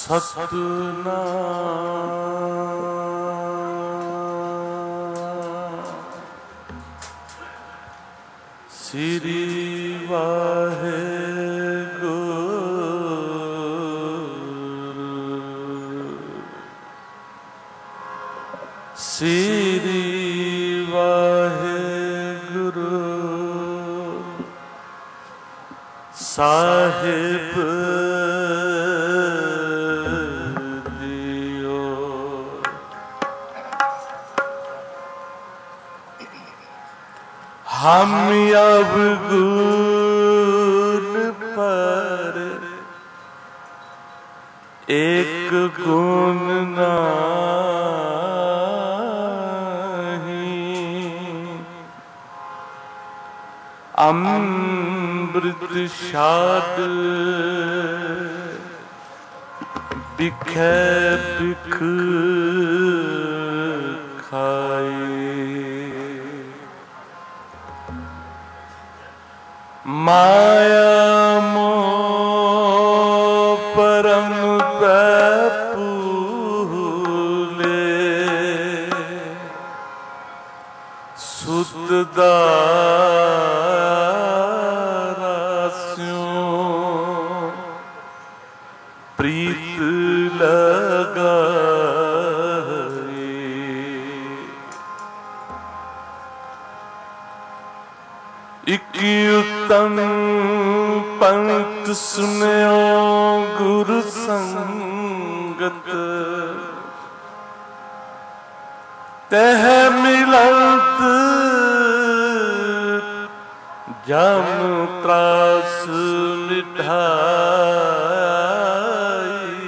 ਸਤਨਾਮ ਸ੍ਰੀ ਵਾਹਿਗੁਰੂ ਸ੍ਰੀ ਵਾਹਿਗੁਰੂ ਸਾਹਿਬ हम अवगुण पर एक गुण नहीं, अमृत शाद बिखै बिख खाए। माया मोह परम भूले, सुत दास्यों प्रीत लगाए। इक उत्तम पंत सुनियो गुरु संगत, तह मिलत जम त्रास मिठाई।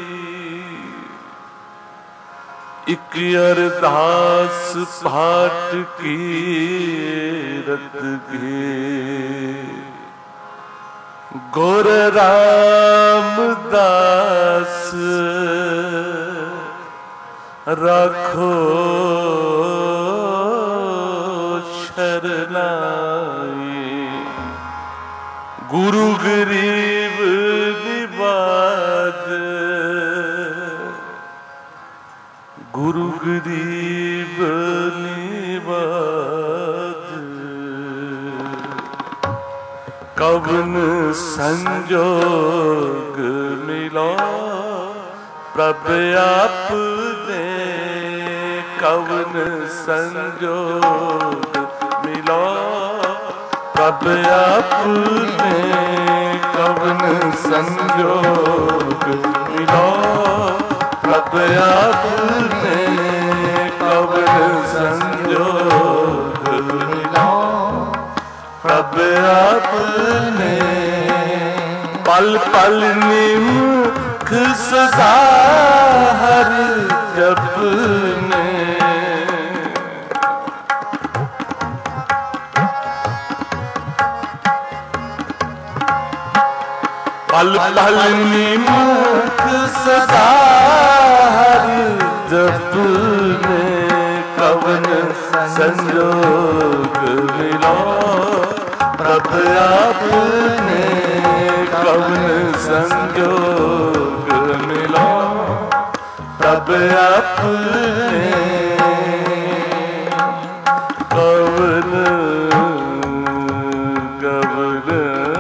इक अरदास भाट की रत गे, गुर रामदास राखो शरनाई। गुरु गरीब निवाज, गुरु गरीब निवाज। कवन संजोग मिलो प्रभ आपने, कवन संजोग मिलो प्रभ आपने। कवन संजोग मिलो प्रभ आपने, कवन संजोग मिलो प्रभ आपने। पल पल निमख सदा हर जपने, पल पल निमख सदा हर जपने। कवन संजोग मिलो प्रभ आपने, कवन संजोग मिलो प्रभ आपने। कवन कवन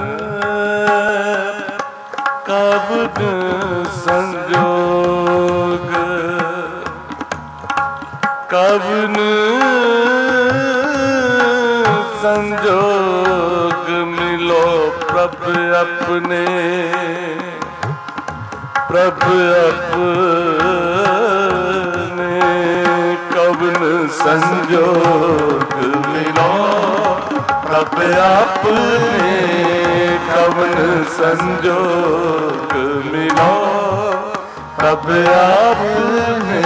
कवन संजोग, कवन संजोग मिलो प्रभ अपने, प्रभ अपने। कवन संजोग मिलो प्रभ अपने, कवन संजोग मिलो प्रभ अपने।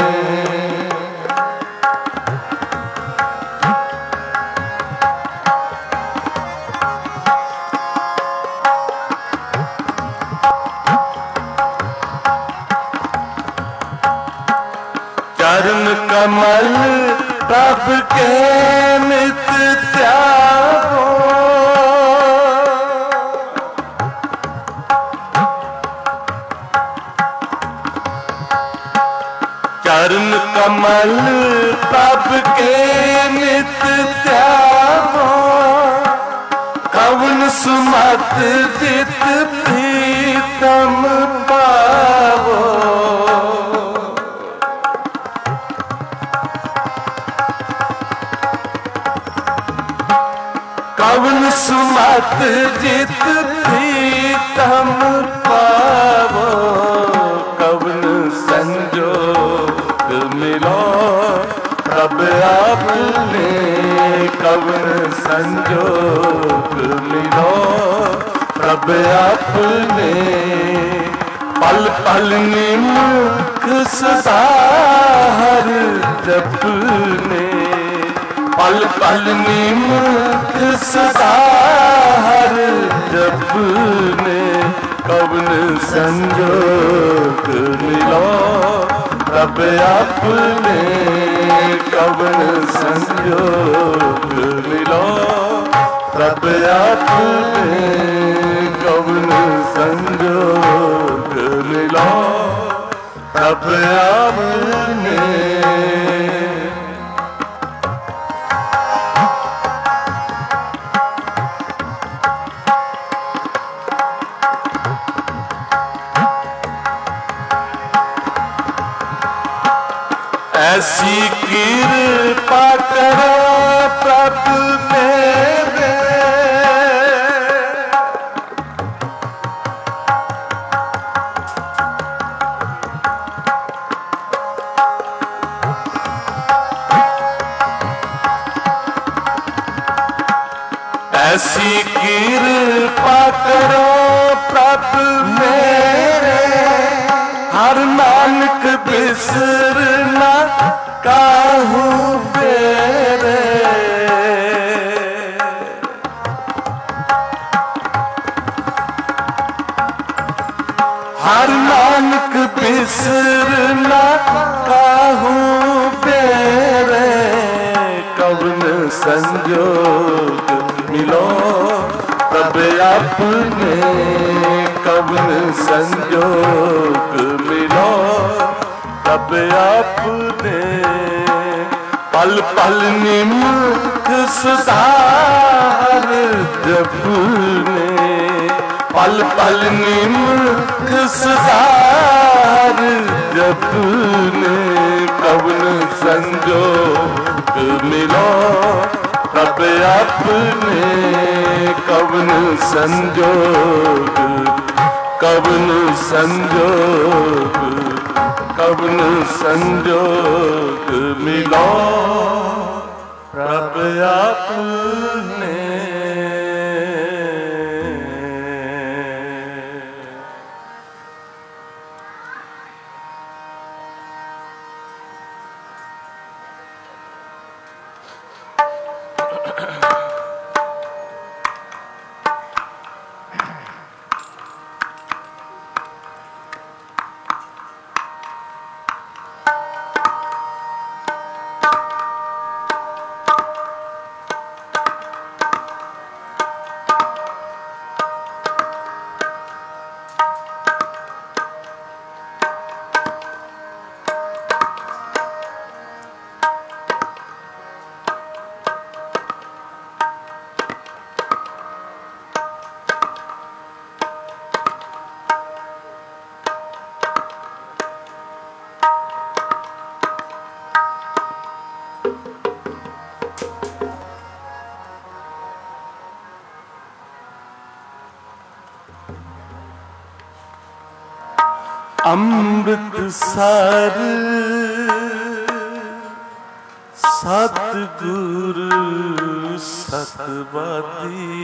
चरण कमल प्रभ के नित त्यागो, चरण कमल प्रभ के नित ध्यावो, कवन सुमत जित प्रीतम पावो। कवन सुमत जित प्रीतम पावो, कवन संजोग मिलो प्रभ आपने, कवन संजोग मिलो प्रभ आपने। पल पल निमुख सदा हर जपने, पल पल निमुख सदा हर जपने। कवन संजोग मिलो प्रभ आपने, कवन संजोग मिलो प्रभ आपने, कवन संजोग मिलो प्रभ आपने। ऐसी कृपा करो प्रभु मेरे, ऐसी कृपा करो प्रभु मेरे। हर नानक बिसरना काहू बेरे, हर नानक बिसरना काहू बेरे। कवन संजोग मिलो प्रभ आपने, कवन संजोग मिलो प्रभ आपने। पल पल निमुख सदा हर जपने, पल पल निमुख सदा हर जपने। कवन संजोग मिलो प्रभ आपने, कवन संजोग, कवन संजोग, कवन संजोग मिलो प्रभ आपने। अमृतसर सतगुरु सतवादी,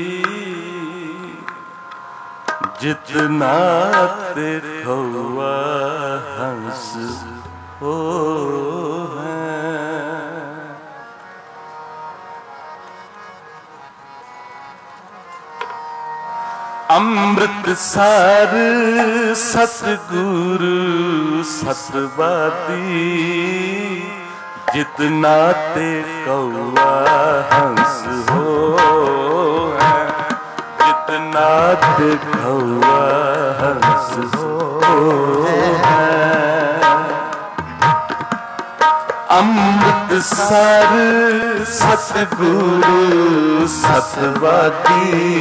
जितना ते कौआ हंस हो है। अमृतसर सतगुरु सतवादी, जितना ते कौआ हंस हो है, जितना ते कौआ हंस हो है। अमृतसर सतगुरु सतवादी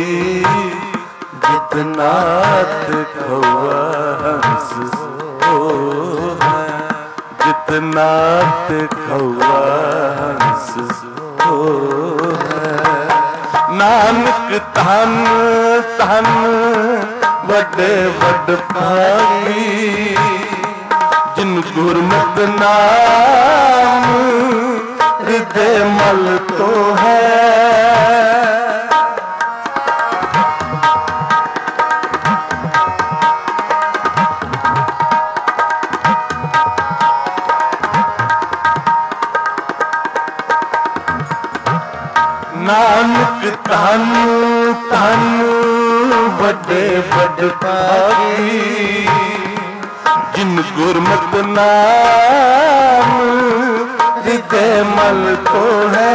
जितनाथ कौआ हंस हो है, जितनाथ कौआ हंस हो है। नानक धन धन वड्डे वड भागी जिन गुरमत नाम हृदय मल तो है। नानक धन धन वड्डे वड भागी जिन गुरमत नाम हृदय मल तो है।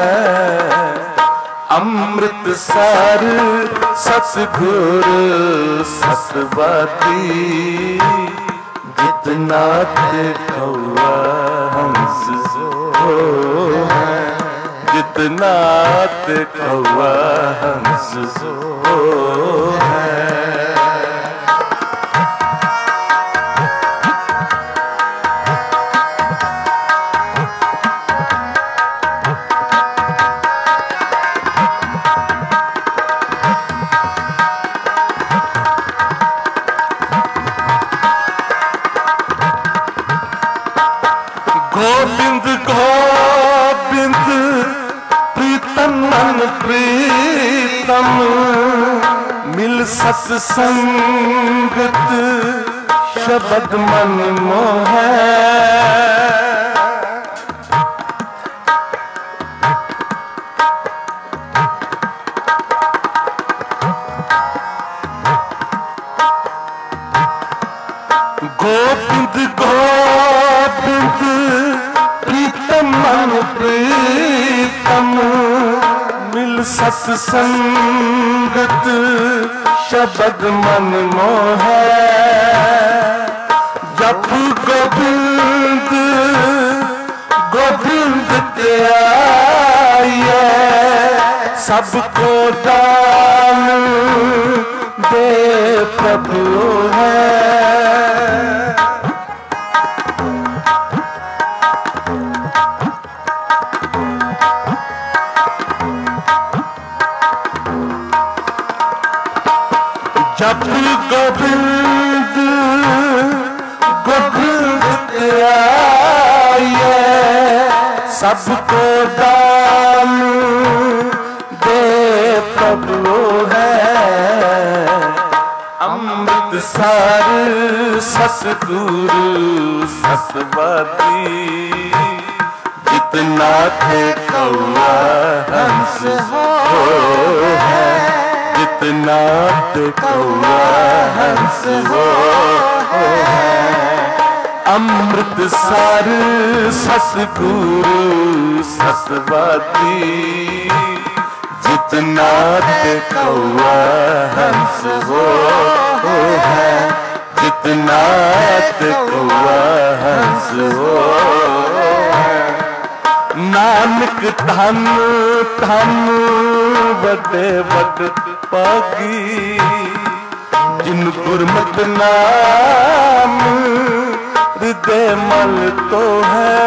अमृतसर सतगुरु सतवादी जितनाथ कौआ हंस हो है, जितनाथ कौआ हंस हो है। गोविंद गोविंद प्रीतम मन प्रीतम मिल सत्संगत शब्द मन मोहे। गोविंद गोविंद प्रीतम मन प्रीतम मिल सत्संगत शब्द मन मोहे। जप गोविंद गोविंद त्याये सबको दान दे प्रभु है। जप गोविंद गोविंद त्याये सबको दान दे प्रभु है। अमृतसर सतगुरु सतवादी जितनाथ कौआ हंस हो है, जितनाथ कौआ हंस हो है। अमृतसर सतगुरु सतवादी जितनाथ कौआ हंस हो है, जितनाथ कौआ हंस हो है। नानक धन धन वड्डे वड भागी जिन गुरमत नाम हृदय मल तो है।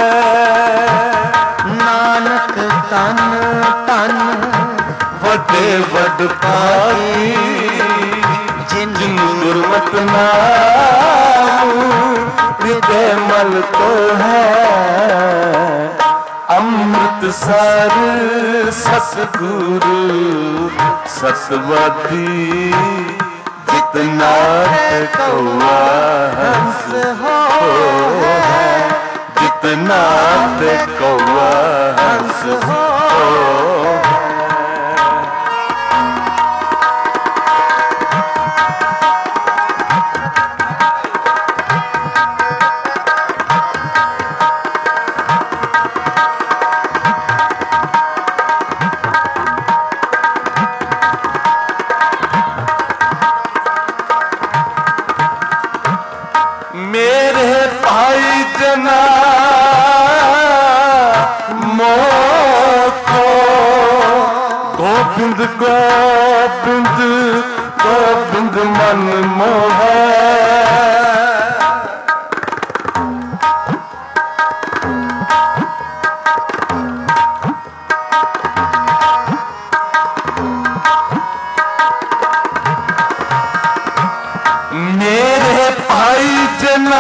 नानक धन धन वड्डे वड भागी जिन गुरमत नाम हृदय मल तो है। अमृतसर सतगुरु सतवादी जितनाथ कौआ हंस हो है, जितनाथ कौआ हंस हो है। मेरे भाई जना गोबिंद गोबिंद गोबिंद मन मोहे। मेरे भाई जना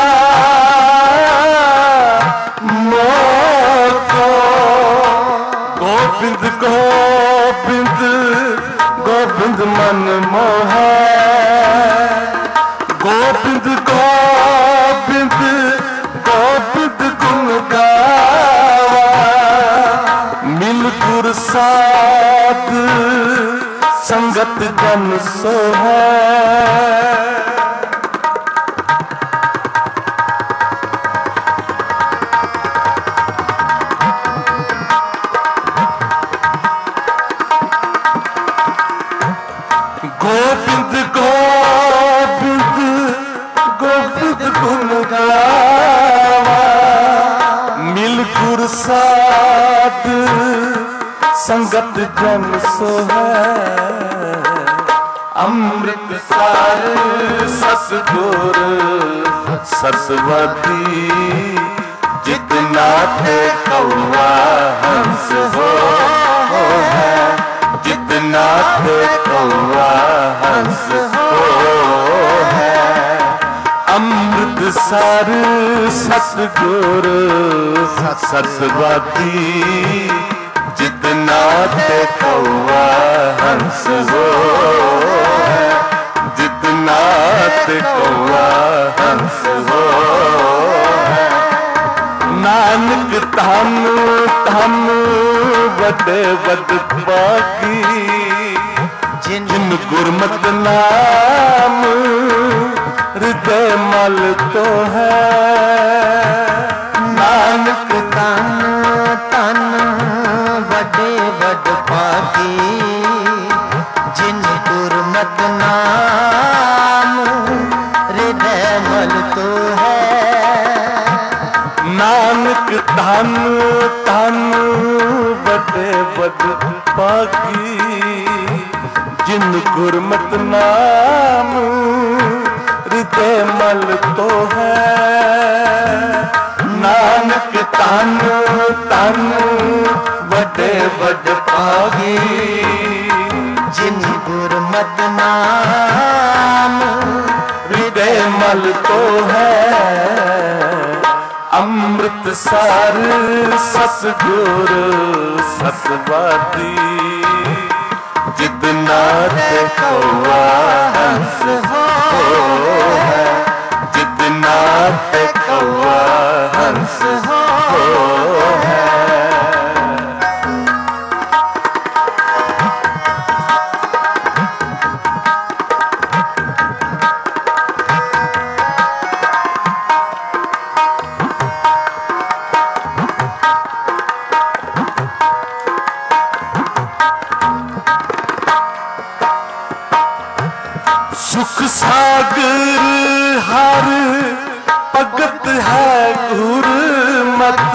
मोको गोबिंद गोबिंद गोबिंद मन मोहे। गोबिंद गोबिंद गोबिंद गुण गावा मिल गुर साध संगत जन सोहे। गोबिंद गोबिंद गोबिंद गुण गावा मिल गुर साध संगत जन सोहे। अमृत सार सतगुर सतवती जितना थे कौआ हंस हो है। जितना थे कौआ हंस हो है। अमृत सार सतगुर सतवती जितना थे कौआ हंस हो है। जितना थे कौआ हंस हो है। नानक धन धन वडे वड पागी जिन गुरमत नाम हृदय मल तो है। नानक तन तन वडे वड पागी जिन गुरमत नाम हृदय मल तो है। नानक धन धन वडे वड पागी जिन गुरमत नाम हृदय मल तो है। नानक तन तन वडे वड पागी जिन गुरमत नाम हृदय मल तो है। अमृत सार सतगुर सतवादी जितना थे कौआ हंस हो है। जितना थे कौआ हंस हो है। सुख सागर हर भगत है गुरमत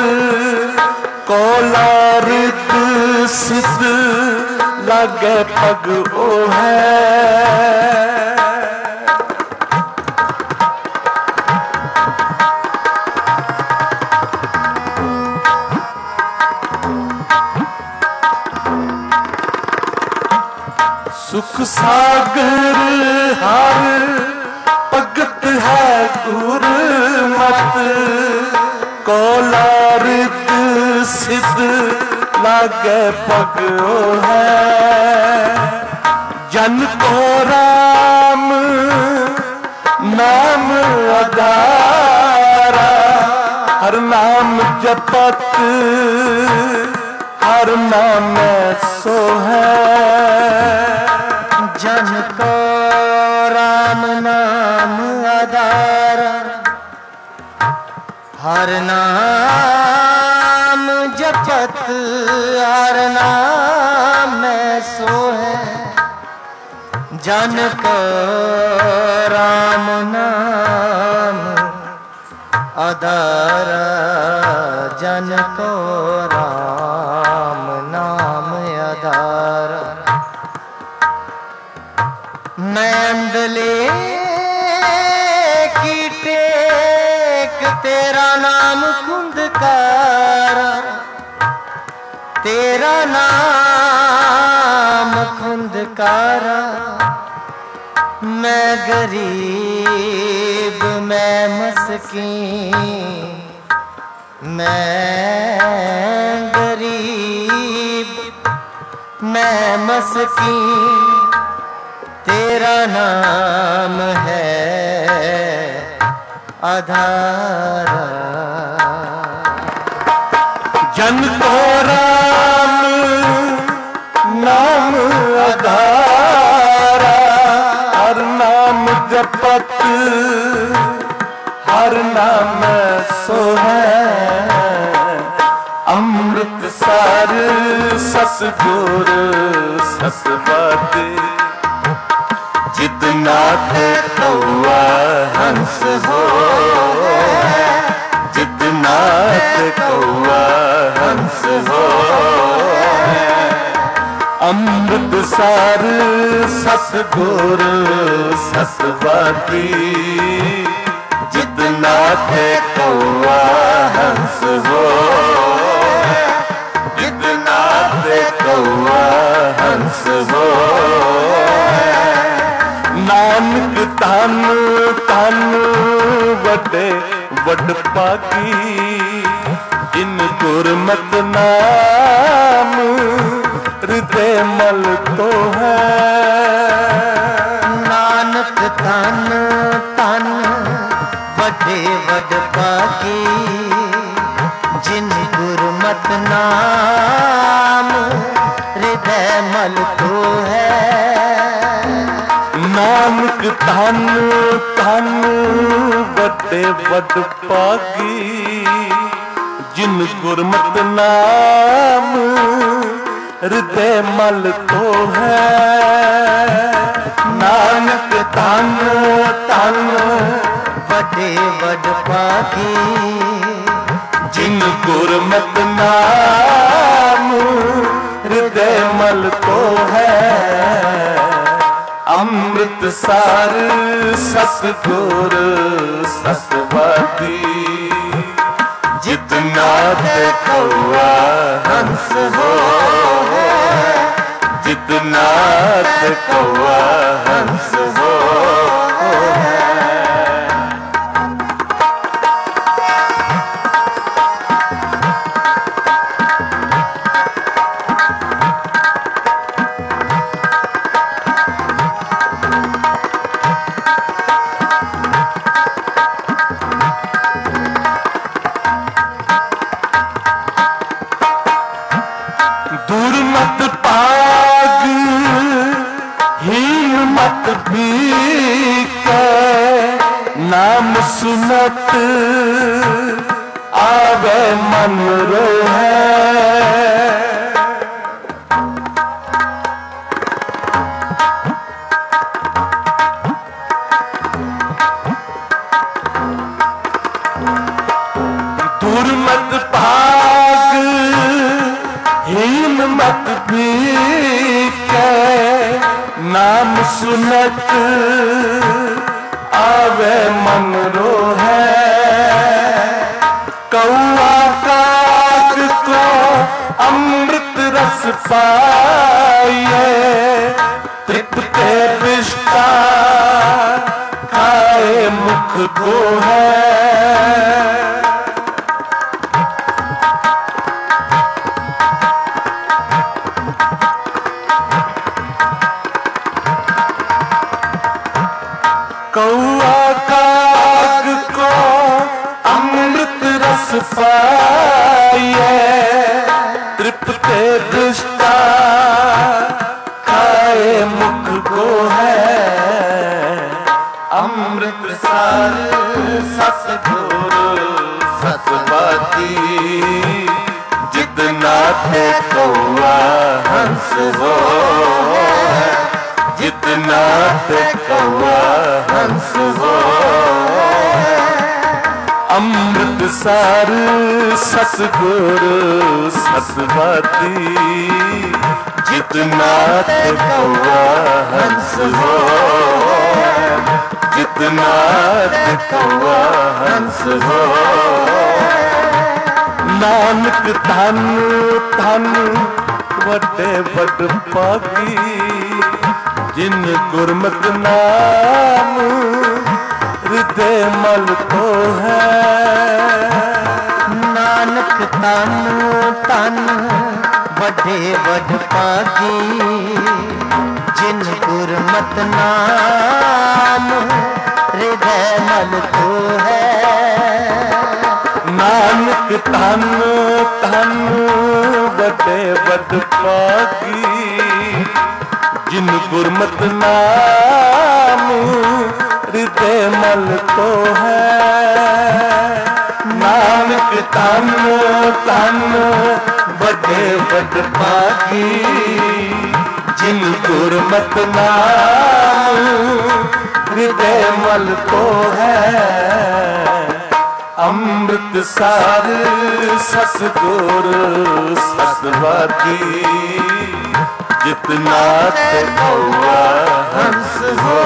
कोलारित सिद्ध लागे पग ओ है। सुख सागर हर भगत है गुरमत कोलारित सिद्ध लागे पग ओ है। जन को राम नाम आधारा हर नाम जपत हर नाम सो है। जन को राम नाम आधारा हर नाम जपत हर नाम में सो है। जन को राम नाम आधारा जन को राम नाम आधारा अंदले की टेक तेरा नाम खुंदकारा, तेरा नाम खुंदकारा। मैं गरीब मैं मस्कीन, मैं गरीब मैं मस्कीन, तेरा नाम है आधारा। जन को राम नाम आधारा, हर नाम जपत हर नाम सोहै। अमृत सार सतगुर सतवादे, जितनाथ कौआ हंस हो, जितनाथ कौआ हंस हो। अमृत सार सतगुर सतवादी, जितनाथ कौआ हंस हो, जितनाथ कौआ हंस हो। नानक तन तन वड्डे वड पागी, जिन गुरमत नाम हृदय मल तो है। नानक तन तन वड्डे वड पागी, जिन गुरमत नाम हृदय मल तो है। नानक धन धन वड्डे वड पागी, जिन गुरमत नाम हृदय मल तो है। नानक धन धन वड्डे वड पागी, जिन गुरमत नाम हृदय मल तो है। अमृत सार सतगुर सतवादी, जितनाथ कौआ हंस हो, जितनाथ कौआ हंस हो। दूर मत पाग हीन मत भीके, नाम सुनत आवे मन रोहे। दूर मत भाग हीन मत भीके, नाम सुनत आवे मन रोहे। कौआ काग को अमृत रस पाए, तृप्ते विष्टा खाए मुख को है। कौआ काग को अमृत रस पाए, तृप्ते दृष्टा खाए मुख को है। अमृत सार सतगुर सतवादी, जितनाथ कौआ हंस हो, जितनाथ कौआ हंस हो। अमृत सार सतगुर सतवादी, जितनाथ कौआ हंस हो। जितना कौआ हंस हो। नानक धन धन वड्डे वड पागी, जिन गुरमत नाम हृदय मल तो है। नानक तन तन वड्डे वड पागी, जिन गुरमत नाम हृदय मल तो है। नानक तन तन वड्डे वड पागी, जिन गुरमत नाम हृदय मल तो है। नानक तन तन वड्डे वड पागी, जिन गुरमत नाम हृदय मल तो है। अमृतसर सतगुर सतवादी, जितना ते कौआ हंस हो।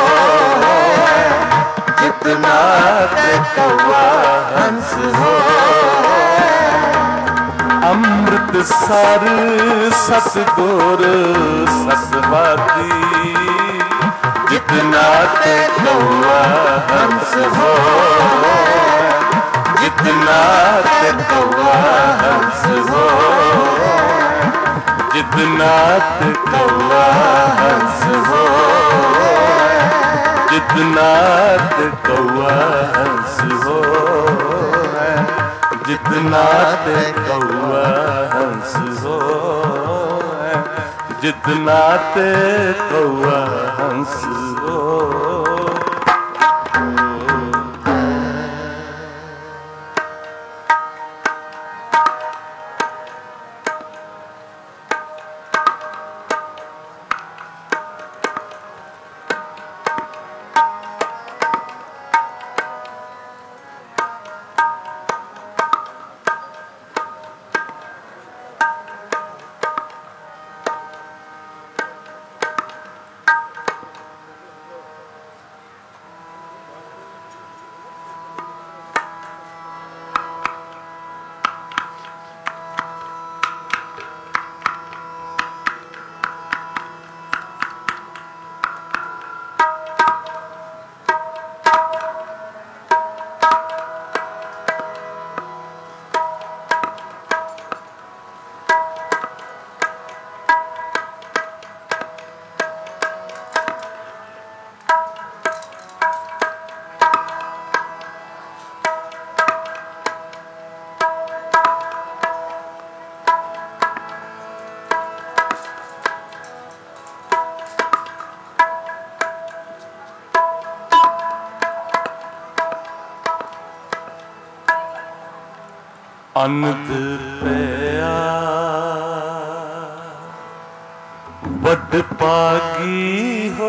जितना ते कौआ हंस हो। अमृतसर सतगुर सतवादी, जितना ते कौआ हंस हो। जितना ते कौआ हंस हो। जितना ते कौआ हंस हो। जितना ते कौआ हंस हो। जितना ते कौआ हंस हो। जितना ते कौआ हंस हो। अनद पिया वड पागी हो।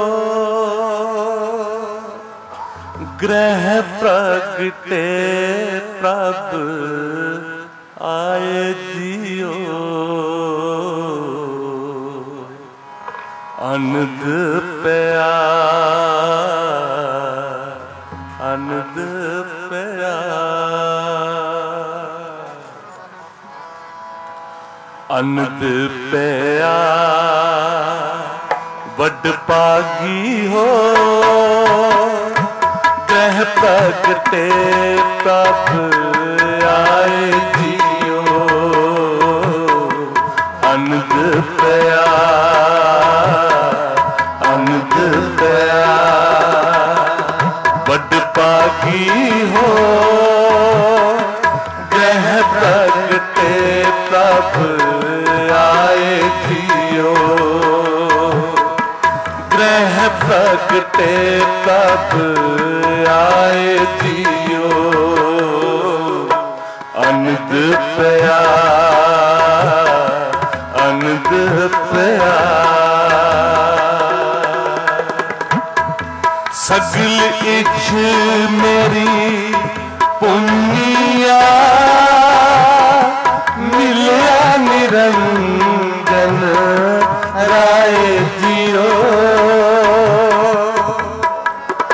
ग्रह प्रगटे प्रभ आए जियो। अनद पिया अनद पिया अनद पिया वड पागी हो। ग्रह प्रगटे प्रभ आए जियो। अनद पिया अनद पिया वड पागी हो। ग्रह प्रगटे प्रभ आए जियो। ग्रह प्रगटे प्रभ आए जियो। अनद पिया अनद पिया सगल इच्छ मेरी पुनिया मिलिया निरंजन राय जियो।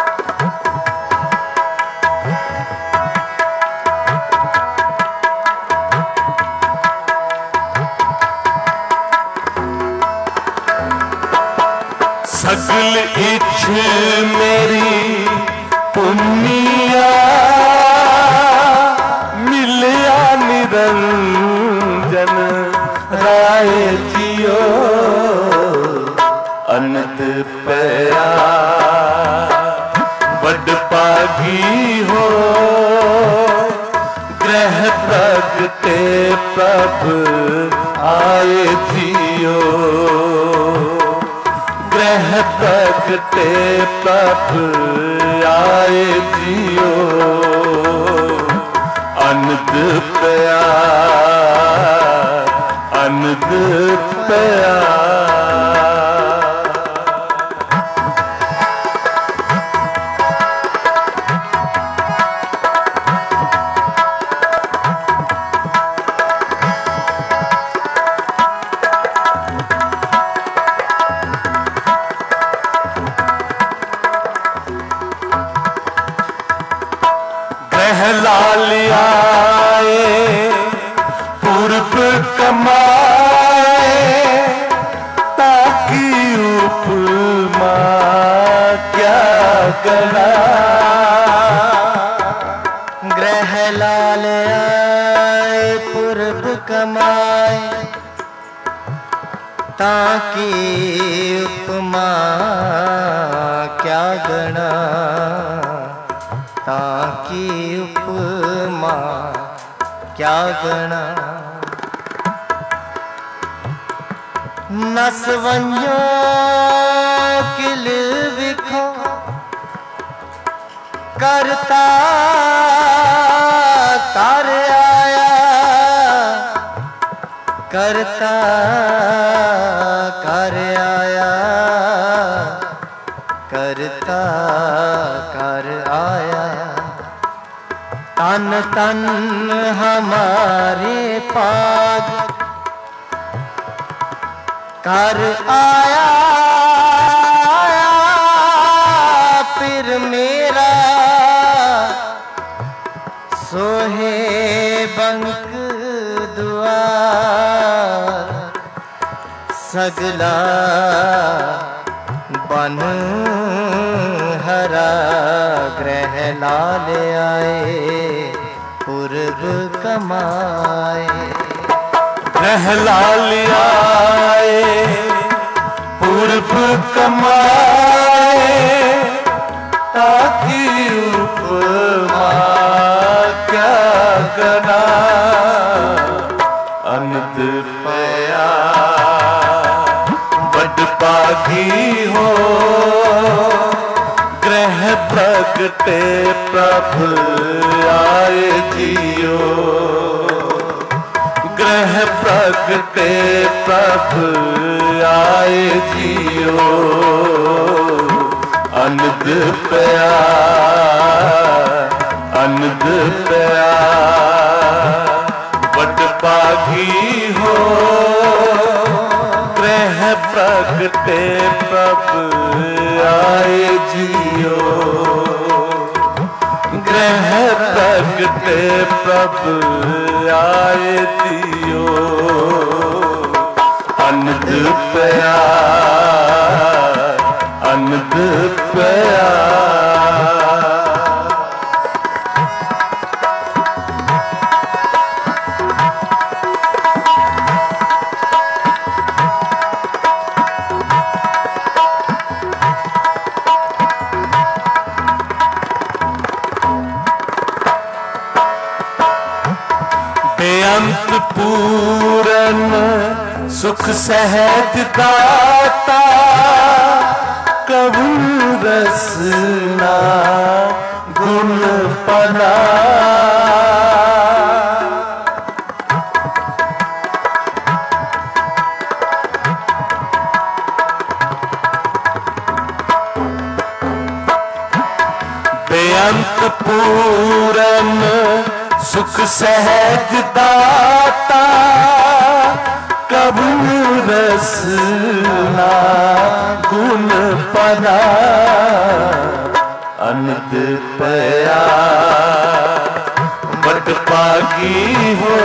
सगल इच्छ मेरी पुनिया मिलिया निरंजन राय जियो अनंत पया बड़ पागी हो ग्रह प्रगटे प्रभ आए जियो ग्रह प्रगटे प्रभ आए जियो अनंत प्यार अनंत प्यार लालियाए पूर्व कमाए ताकि उपमा क्या गला ग्रह लालियाए पूर्व कमाए ताकि उपमा क्या गणा ताकि उपमा क्या गणा नस वंजो किल विखो करता कर आया करता कर आया करता कर आया तन तन हमारे पाग कर आया फिर मेरा सोहे बंक द्वार सगला बन हरा ग्रह लाल आए पूर्व कमाए ग्रह लाल आए पूर्व कमाए ताकि उपमा क्या गना अनंत पया बड़ पागी हो ग्रह प्रगटे प्रभ आए जियो ग्रह प्रगटे प्रभ आए जियो अनंत प्यार अनंत प्यार बड़ पागी हो ग्रह प्रगटे प्रभ आए जियो ग्रह प्रगटे प्रभ आए जियो अनंत प्यार अनंत प्यार बेअंत पूरन सुख सहज दाता कबू रसना गुण पना बेअंत पूरन सुख सहज दाता कबू रसना गुण पना अनंत पया बड़ पागी हो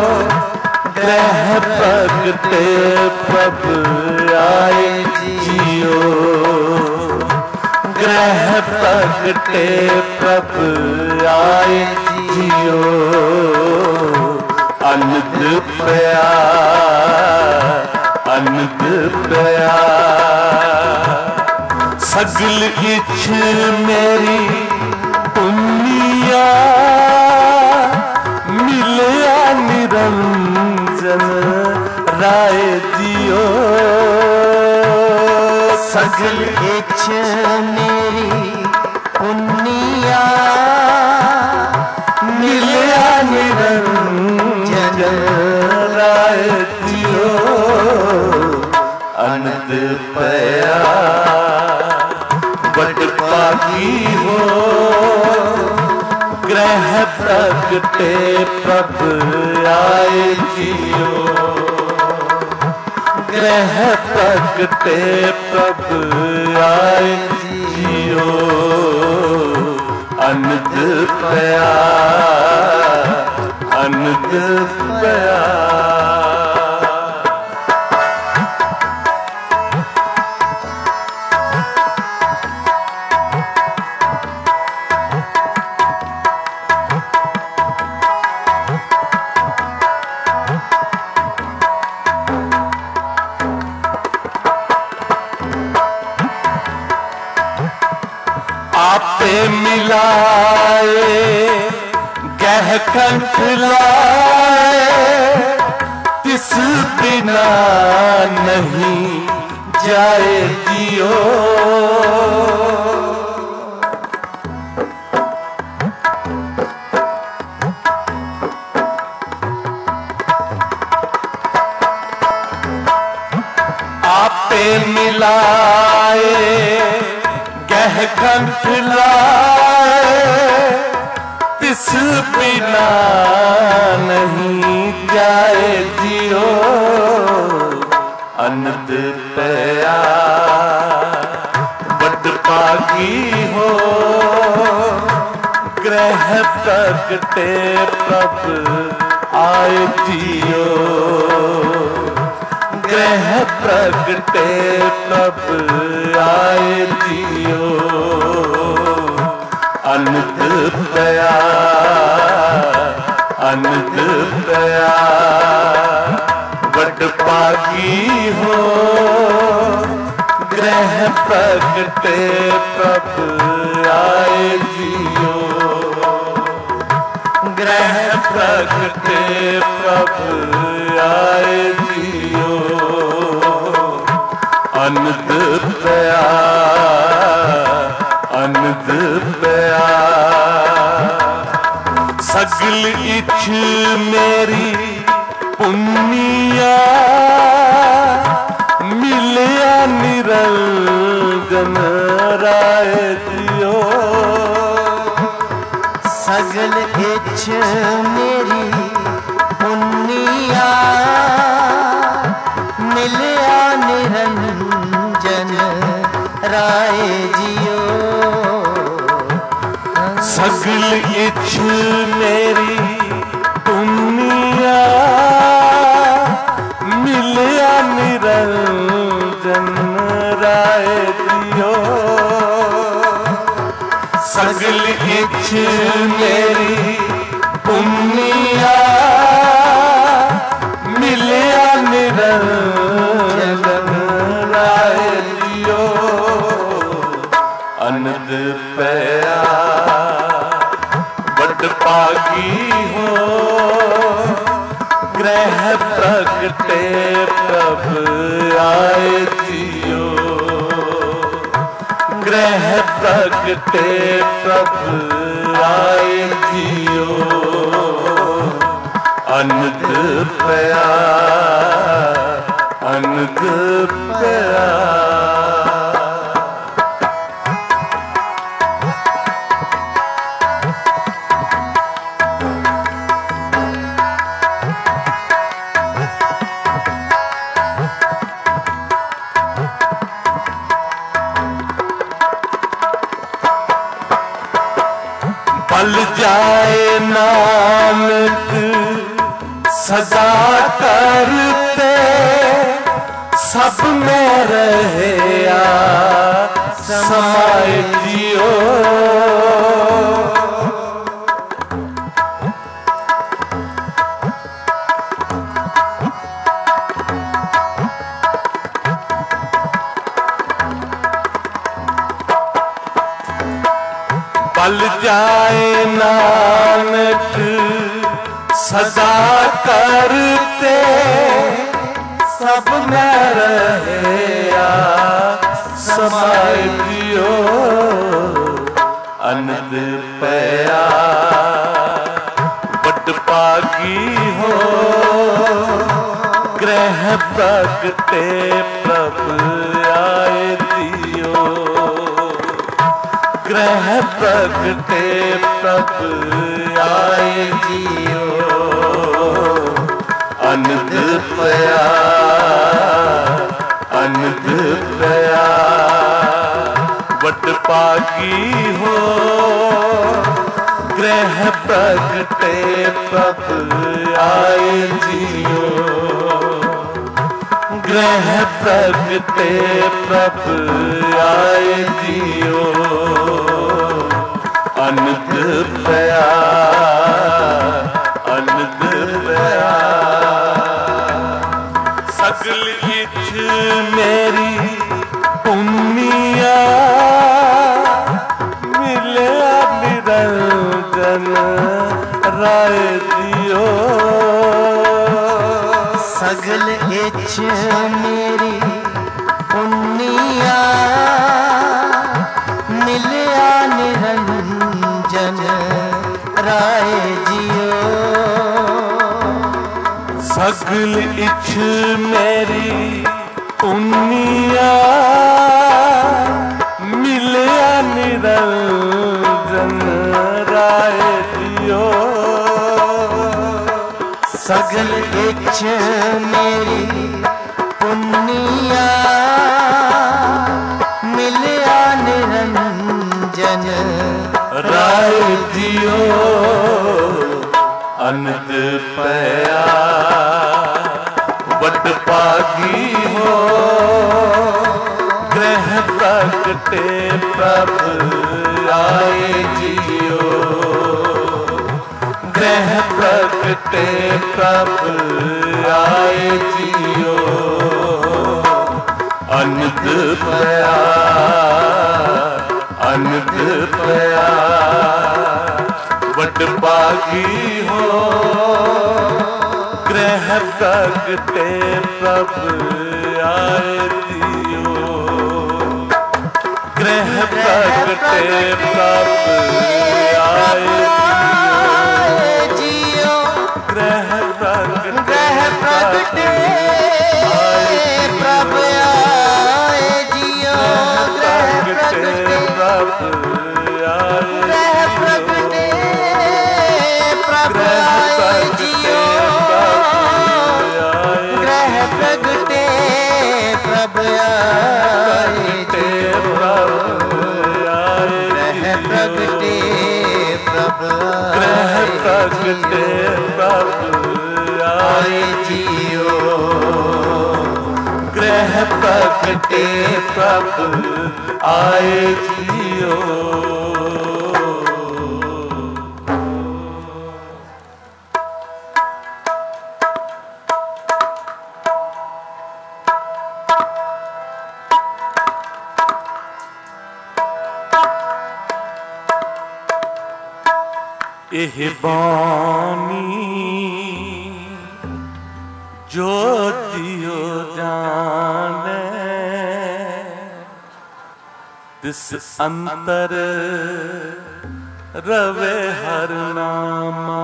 ग्रह प्रगटे प्रभ आए जी जियो ग्रह प्रगटे प्रभ आए जियो अनंत प्यार अनंत प्यार सगल इच्छ मेरी पुनिया मिलया निरंजन राय जियो सगल इच्छ मेरी पुनिया मिलया निरंजन राय जियो अनंत प्यार बड़ पागी हो ग्रह प्रगटे प्रभ आए जियो ग्रह प्रगटे प्रभ आए जियो अनंत प्यार अनंत प्यार आपे मिलाए गह कंठ लाए तिस बिना नहीं जाए जियो आपे मिलाए गह कंठ लाए तिस बिना नहीं जाए जियो अनंत प्यार बड़ पागी हो ग्रह प्रगटे प्रभ आए जियो ग्रह प्रगटे प्रभ आए जियो अनंत प्यार अनंत प्यार बड़ पागी हो ग्रह प्रगटे प्रभ आए जियो ग्रह प्रगटे प्रभ आए जियो अनंत प्यार अनंत प्यार सगल इच्छ मेरी पुनिया मिलया निरंजन राय जियो सगल इच्छ मेरी पुनिया मिलया निरंजन राय जियो सगल इच्छ मेरी पुनिया मिलया निरंजन राय जियो सगल इच्छ मेरी पुनिया मिलया निरंजन राय जियो अनंत प्यार बड़ पागी हो ग्रह प्रगटे प्रभ आए जियो ग्रह प्रगटे प्रभ आए जियो अनंत प्यार अनंत प्यार पल जाए नानक सदा करते सब में रहे समाए जियो। पल जाए नानक सदा करते, सब में रहे समाए जियो। अनंद पया बड़ पागी हो, ग्रह प्रगटे प्रभ आए दियो। ग्रह प्रगटे प्रभ आए जियो। अनंद पया अनंद पया बड़ पागी हो, ग्रह प्रगटे प्रभ आए जियो। ग्रह प्रगटे प्रभ आए जियो। अनंद पया अनंद पया सगल इच्छ मेरी पुनिया, मिलिया निरंजन राय दियो। सगल इच्छ मेरी पुनिया, मिलिया निरंजन राय जियो। सगल इच्छ मेरी पुनिया, मिलिया निरंजन राय दियो। सगल इच्छ मेरी पुनिया, मिलिया निरंजन राय दियो। अनंद पया बड़ पागी हो, ग्रह प्रगटे प्रभ आए जियो। ग्रह प्रगटे प्रभ आए जियो। अनंद पया अनंद पया बड़ पागी हो, ग्रह प्रगटे प्रभ आए जियो। ग्रह प्रगटे प्रभ आए जियो। ग्रह प्रगटे प्रभ आए जियो। ग्रह प्रगटे प्रभ आए जियो। ग्रह प्रगटे प्रभ आए जियो। ग्रह प्रगटे प्रभ आए जियो। ग्रह प्रगटे प्रभ आए जियो। एह बानी जो जियो जाने, तिस अंतर रवे हर नामा।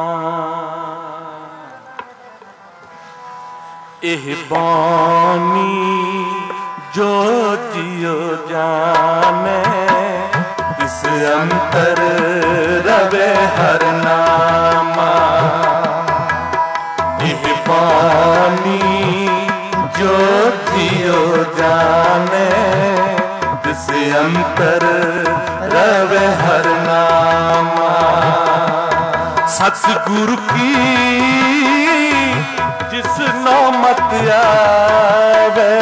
एह बानी जो जियो जाने, तिस अंतर रवे हर नामा। एह बानी जो जियो जाने, तिस अंतर रवे हर नामा। सतगुरु की जिस नौमत आवे,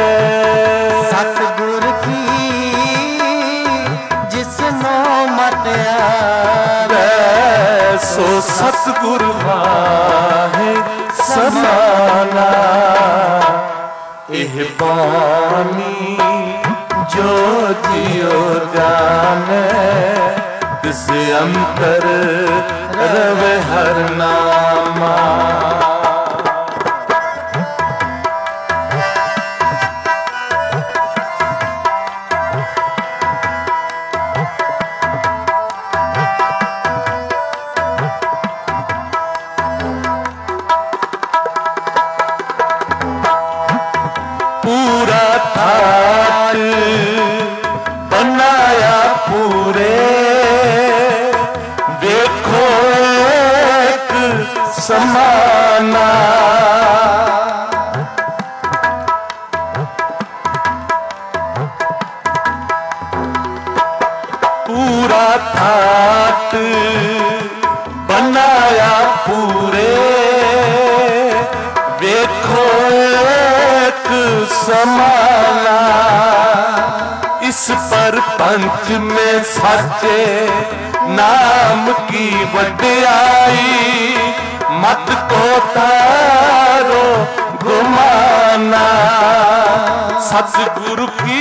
सतगुर माहे समाना एह बानी जो जियो जाने तिस अंतर रवे हर नामा। पूरा थाट बनाया पूरे देखो एक समाना पूरा थाट बनाया पूरे देखो समाना। इस पर पंच में सच्चे नाम की वड्याई मत को तारो घुमाना। सतगुरु की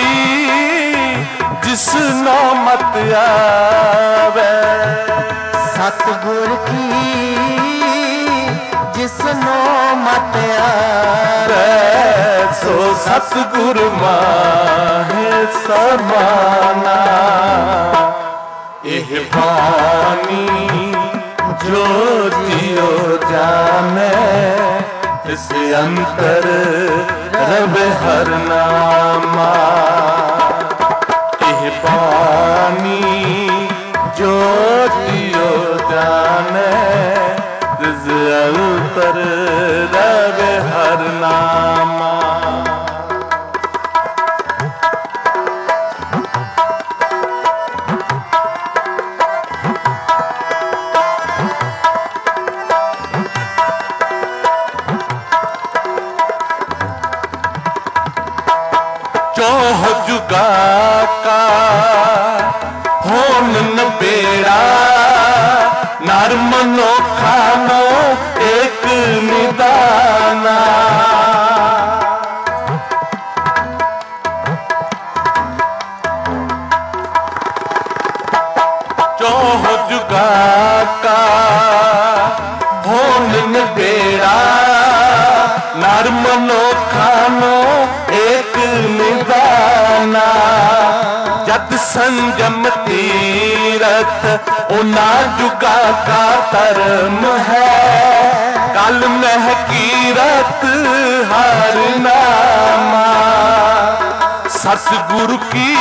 जिसनो मत आवे सतगुरु की जिसनो मत आवे सो सतगुर माहे समाना एह बानी जो जियो जाने इस अंतर रवे हर नामा। एह बानी जो जियो जाने इस अंतर रवे हर नामा। चौह जुगा का होन न बेड़ा नार मनो खानो एक निदाना। चौह जुगा का होन न बेड़ा नार मनो खानो एक निदाना। जद संजम तीरथ उना जुगा का धर्म है कल मह कीरत हर नामा। सतगुरु की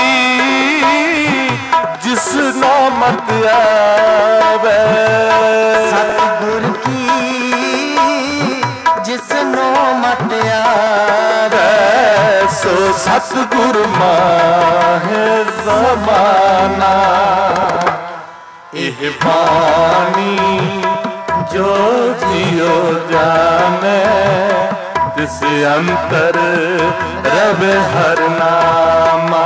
जिसनो मत आवे सतगुरु की जिसनो मत आवे सो सतगुर माहे समाना एह बानी जो जियो जाने तिस अंतर रवे हर नामा।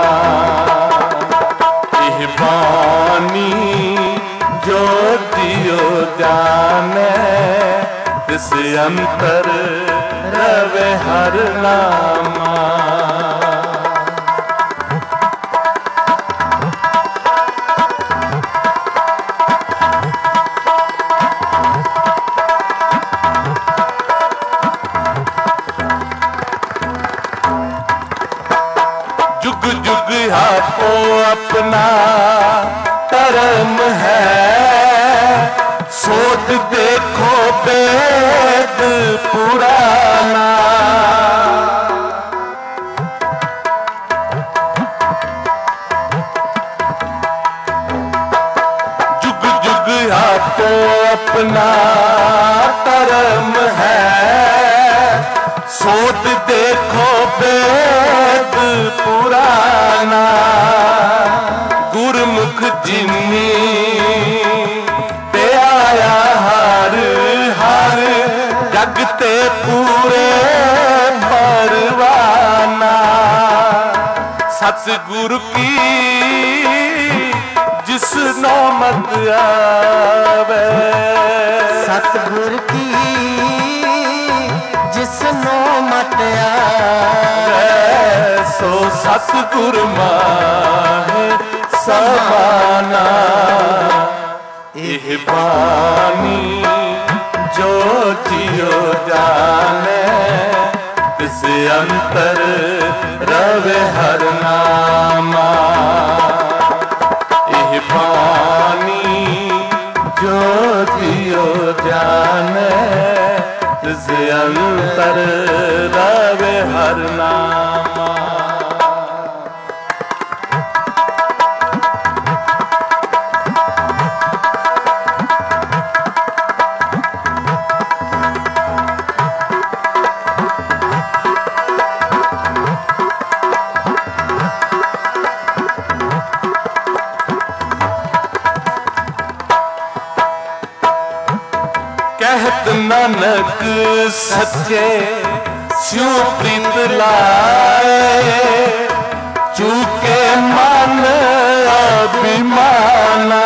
एह बानी जो जियो जाने तिस अंतर रवे हर नामा। जुग जुग आपको अपना कर्म है सोच देखो वेद पुराना। जुग जुग आपको अपना कर्म है सोच देखो वेद पुराना। गुरमुख जिन्नी ते आया हर हर जगते पूरे परवाना। सतगुरु की जिस नौमत आवे। सतगुर की जिस नौमत आवे, सो सतगुर माहे समाना। एह बानी जो जियो जाने, तिस अंतर रवे हर नामा। एह बानी जो जियो जाने, तिस अंतर रवे हर नामा। कहत नानक सच्चे स्यों प्रीत लाए, चूके मन अभिमाना।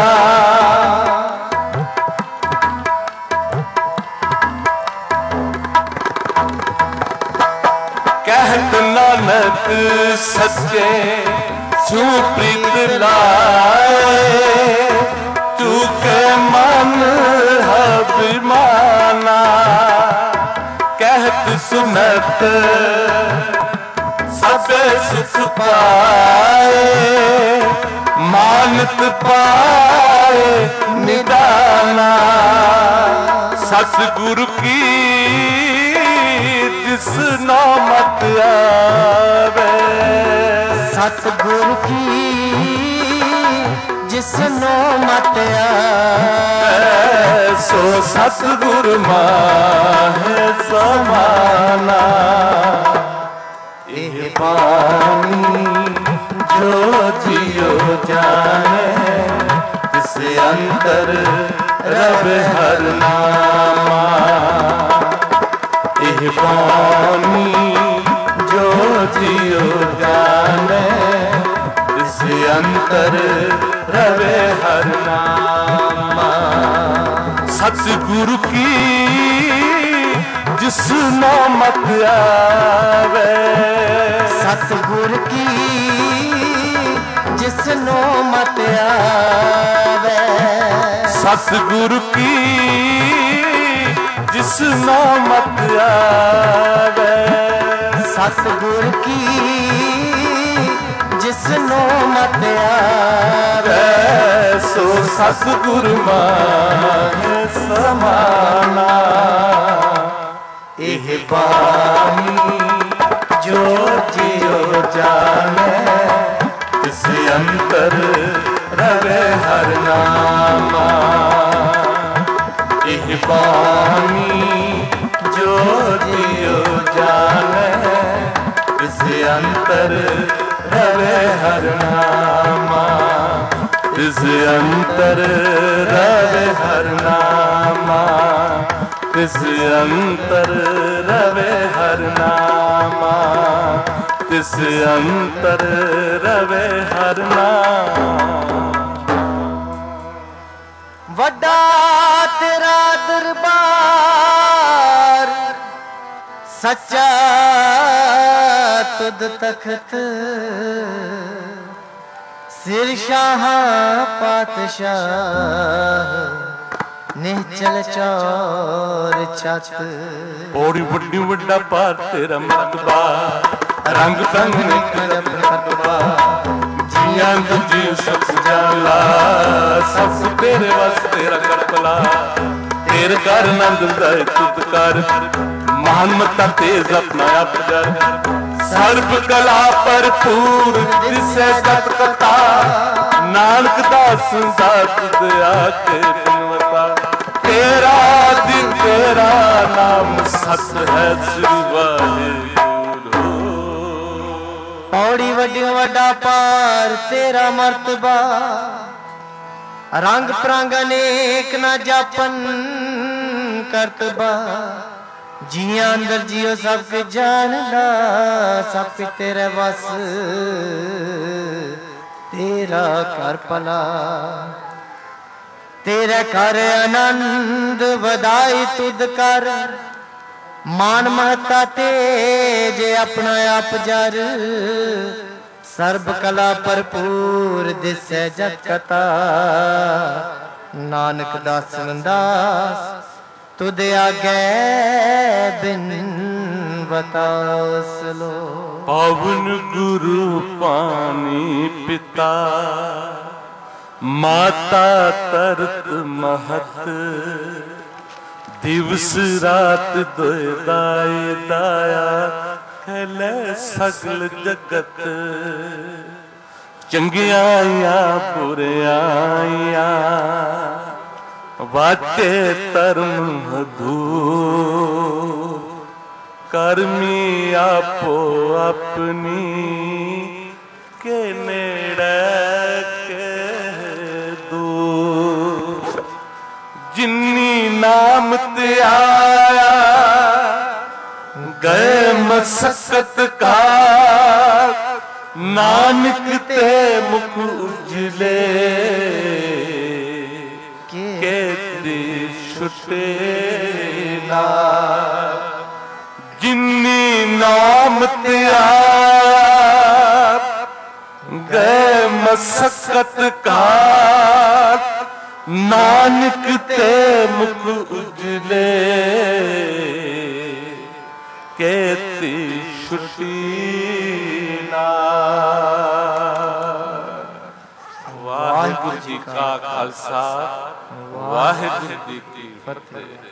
कहत नानक सच्चे स्यों प्रीत लाए, चूके मन अभिमाना। कहत सुनत सबे सुख पाए, मानत पाए निदाना। सतगुरु की जिस नौमत आवे, सतगुर की जिस नौमत आवे, सो सतगुर माहे समाना। एह बानी जो जियो जाने, तिस अंतर रवे हर नामा। एह बानी जो जियो जाने, तिस अंतर रवे हर नामा। सतगुरु की जिस नौमत आवे, सतगुर की जिस नौमत आवे, सतगुरु की जिस नौमत आवे, सतगुर की जिस नौमत आवे, सो सतगुर माहे समाना। एह बानी जो जियो जाने, तिस अंतर रवे हर नामा। एह बानी जो जियो जाने, तिस अंतर रवे हर नामा। तिस अंतर रवे हर नामा, तिस अंतर रवे हर नामा, तिस अंतर रवे हर नामा। वड्डा तेरा दरबार, सच्चा तुद तख्त, सिर शाह पातशाह, निहचल चौर छत। बड़ी बड़ी वड्डा पार तेरा मतबा, रंग तंग निकल खतबा। जियां तुझी सब जाला, सब तेरे वास तेरा करपला। तेरे कर नंद दे तुद कर, महान मता तेज अपना आप कर। सर्व कला भरपूर दिसे सत कथा, नानक दास दास दया के बिनवता। तेरा दिन तेरा नाम सत है श्री वाहिगुरू। पौड़ी वड्डियों वड्डा पार तेरा मर्तबा, रंग प्रंग अनेक न जापन करतबा। जिया अंदर जियो सब के जानना, सब के तेरे बस तेरा कर भला। तेरे कर आनंद वधाई तुद कर, मान महता तेज अपना आप जर। सर्ब कला भरपूर दिसै जग कथा, नानक दासन दास तुद आगे बिन बतास लो। पावन गुरु पानी पिता, माता तरत महत। दिवस रात दोए दाए दाया, खेले सगल जगत। चंगियां बुरियां वाटे धर्म हदूर। करमी आपो अपनी के नेड़े के दूर। जिन्नी नाम ते आया गए मसकत का, नानक ते मुख उजले के दी छुटे ना। जिन्नी नाम ते आया गए मसकत का, नानक ते मुख उजले केती छुटी ना। वाहिगुरू जी का खालसा, वाहिगुरू जी की फतेह।